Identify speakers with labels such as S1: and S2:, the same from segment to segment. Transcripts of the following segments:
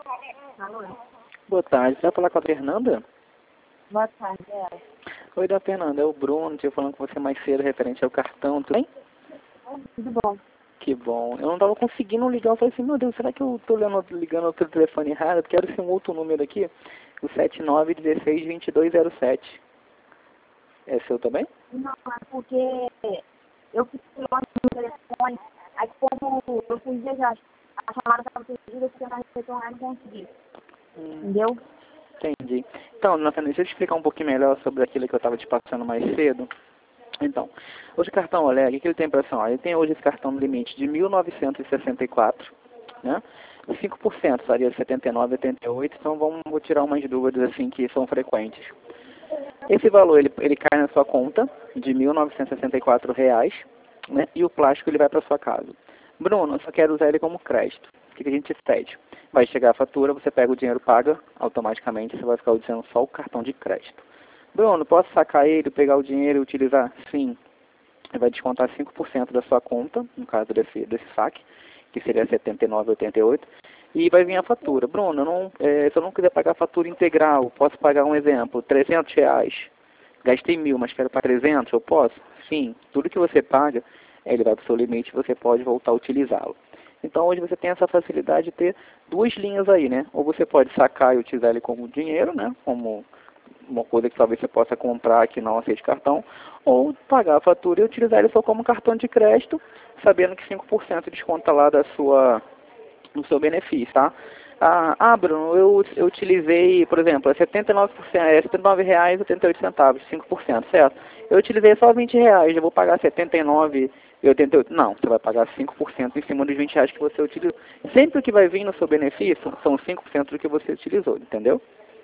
S1: Alô?
S2: Boa tarde, você vai falar com a Fernanda?
S1: Boa tarde,
S2: Oi, da Fernanda, é o Bruno, estive falando com você mais cedo referente ao cartão, tudo bem?
S1: Tudo bom?
S2: Que bom. Eu não estava conseguindo ligar, eu falei assim, meu Deus, será que eu estou ligando outro telefone errado? Porque era esse um outro número aqui, o 79162207. É seu também?
S1: Não, é porque eu fui longe no telefone, aí como eu fui viajar, a chamada estava perdida, eu fiquei na retornar e não consegui. Entendeu?
S2: Entendi. Então, Nathalie, deixa eu te explicar um pouquinho melhor sobre aquilo que eu estava te passando mais cedo. Então, hoje o cartão Oleg, o que ele tem para ação? Ele tem hoje esse cartão no limite de 1.964, né? 5% seria 79,88, então vou tirar umas dúvidas assim que são frequentes. Esse valor ele cai na sua conta de R$ 1.964, né? E o plástico ele vai para sua casa. Bruno, eu só quero usar ele como crédito. O que a gente pede? Vai chegar a fatura, você pega o dinheiro, paga automaticamente, você vai ficar usando só o cartão de crédito. Bruno, posso sacar ele, pegar o dinheiro e utilizar? Sim. Ele vai descontar 5% da sua conta, no caso desse saque, que seria R$ 79,88, e vai vir a fatura. Bruno, se eu não quiser pagar a fatura integral, posso pagar um exemplo, R$ 300. Gastei 1.000, mas quero pagar 300, eu posso? Sim. Tudo que você paga, ele vai para o seu limite, você pode voltar a utilizá-lo. Então hoje você tem essa facilidade de ter duas linhas aí, né? Ou você pode sacar e utilizar ele como dinheiro, né? Como uma coisa que talvez você possa comprar que não aceite cartão, ou pagar a fatura e utilizar ele só como cartão de crédito, sabendo que 5% desconta lá no seu benefício, tá? Bruno, eu utilizei, por exemplo, 79%, R$ 79,88, 5%, certo? Eu utilizei só R$ 20, eu vou pagar R$ 79,88. Não, você vai pagar 5% em cima dos R$ 20 que você utilizou. Sempre o que vai vir no seu benefício são 5% do que você utilizou, entendeu?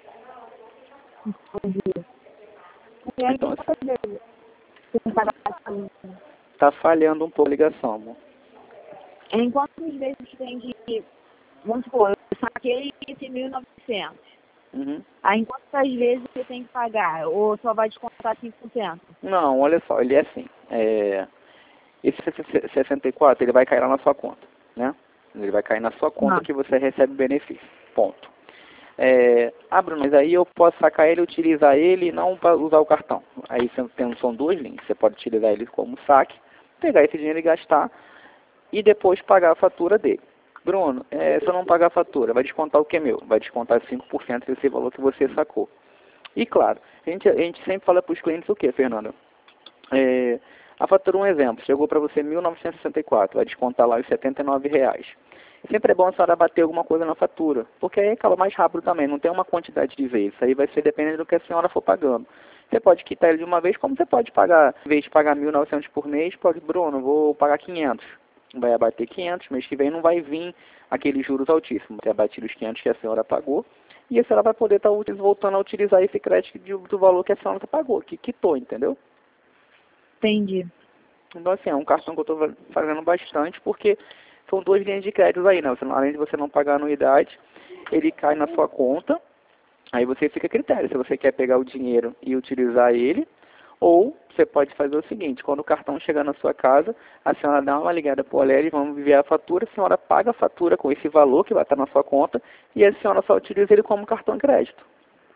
S1: Entendi. E aí,
S2: Então,
S1: quantas vezes você tem que pagar assim?
S2: tá falhando um pouco a ligação, amor.
S1: Em quantas vezes você tem que, vamos supor, eu saquei esse 1.900.
S2: Uhum.
S1: Aí em quantas vezes você tem que pagar? Ou só vai descontar 5%?
S2: Não, olha só, ele é assim. Esse 64, ele vai cair lá na sua conta, né? Ele vai cair na sua conta
S1: Não.
S2: que você recebe benefício. Ponto. Bruno, mas aí eu posso sacar ele, utilizar ele e não usar o cartão. Aí são duas linhas. Você pode utilizar ele como saque, pegar esse dinheiro e gastar, e depois pagar a fatura dele. Bruno, se eu não pagar a fatura, vai descontar o que é meu? Vai descontar 5% desse valor que você sacou. E claro, a gente sempre fala para os clientes o que, Fernanda? A fatura, um exemplo, chegou para você 1.964, vai descontar lá os R$ 79. Sempre é bom a senhora bater alguma coisa na fatura, porque aí acaba mais rápido também, não tem uma quantidade de vezes. Isso aí vai ser dependendo do que a senhora for pagando. Você pode quitar ele de uma vez, como você pode pagar, em vez de pagar 1.900 por mês, pode, Bruno, vou pagar 500. Vai abater 500, mês que vem não vai vir aqueles juros altíssimos. Vai abater os 500 que a senhora pagou, e a senhora vai poder estar voltando a utilizar esse crédito do valor que a senhora pagou, que quitou, entendeu?
S1: Entendi.
S2: Então, assim, é um cartão que eu estou fazendo bastante, porque são duas linhas de crédito aí, né? Além de você não pagar anuidade, ele cai na sua conta, aí você fica a critério, se você quer pegar o dinheiro e utilizar ele, ou você pode fazer o seguinte, quando o cartão chegar na sua casa, a senhora dá uma ligada para o Oleg, vamos enviar a fatura, a senhora paga a fatura com esse valor que vai estar na sua conta, e a senhora só utiliza ele como cartão de crédito.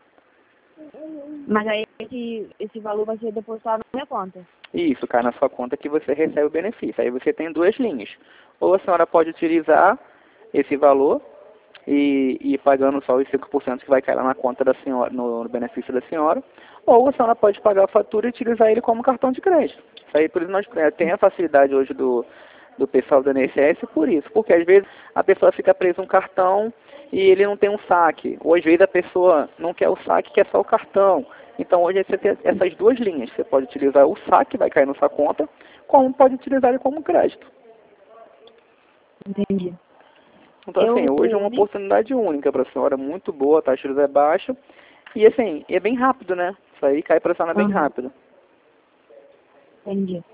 S1: Mas aí esse valor vai ser depositado na minha conta.
S2: Isso, cai na sua conta que você recebe o benefício. Aí você tem duas linhas. Ou a senhora pode utilizar esse valor e ir pagando só os 5% que vai cair lá na conta da senhora, no benefício da senhora. Ou a senhora pode pagar a fatura e utilizar ele como cartão de crédito. Isso aí, por isso nós tem a facilidade hoje do pessoal do INSS por isso. Porque às vezes a pessoa fica presa um cartão e ele não tem um saque. Ou às vezes a pessoa não quer o saque, quer só o cartão. Então hoje você tem essas duas linhas. Você pode utilizar o saque, vai cair na sua conta, como pode utilizar ele como crédito.
S1: Entendi.
S2: Então assim, hoje é uma oportunidade única para a senhora, muito boa, a taxa de juros é baixa. E assim, é bem rápido, né? Isso aí cai para a senhora bem rápido.
S1: Entendi.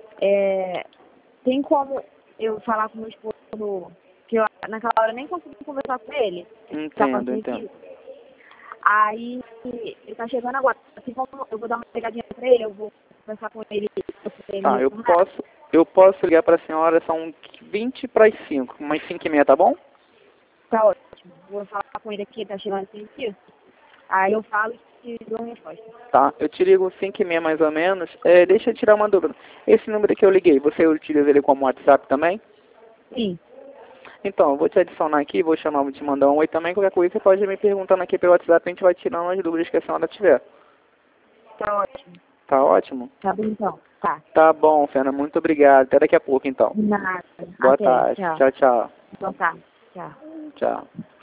S1: Tem como eu falar com meu esposo, que eu naquela hora nem consegui conversar com ele.
S2: Entendo.
S1: Aí, ele tá chegando agora. Assim como eu vou dar uma pegadinha pra ele, eu vou conversar com ele.
S2: Tá, eu posso ligar para a senhora, são 20 para as 5, umas 5:30, tá bom?
S1: Tá ótimo. Vou falar com ele aqui, tá chegando aqui. Aí eu falo e te dou uma resposta.
S2: Tá, eu te ligo 5h30 mais ou menos. Deixa eu tirar uma dúvida. Esse número que eu liguei, você utiliza ele como WhatsApp também?
S1: Sim.
S2: Então, eu vou te adicionar aqui, vou te mandar um oi também. Qualquer coisa você pode ir me perguntando aqui pelo WhatsApp, a gente vai tirando as dúvidas que a senhora tiver.
S1: Tá ótimo.
S2: Tá ótimo?
S1: Tá bom então. Tá.
S2: Tá bom, Fernanda, muito obrigado. Até daqui a pouco então.
S1: De nada.
S2: Boa
S1: Até.
S2: tarde.
S1: Tchau.
S2: Tchau, tchau.
S1: Boa tarde. Tchau.
S2: Tchau.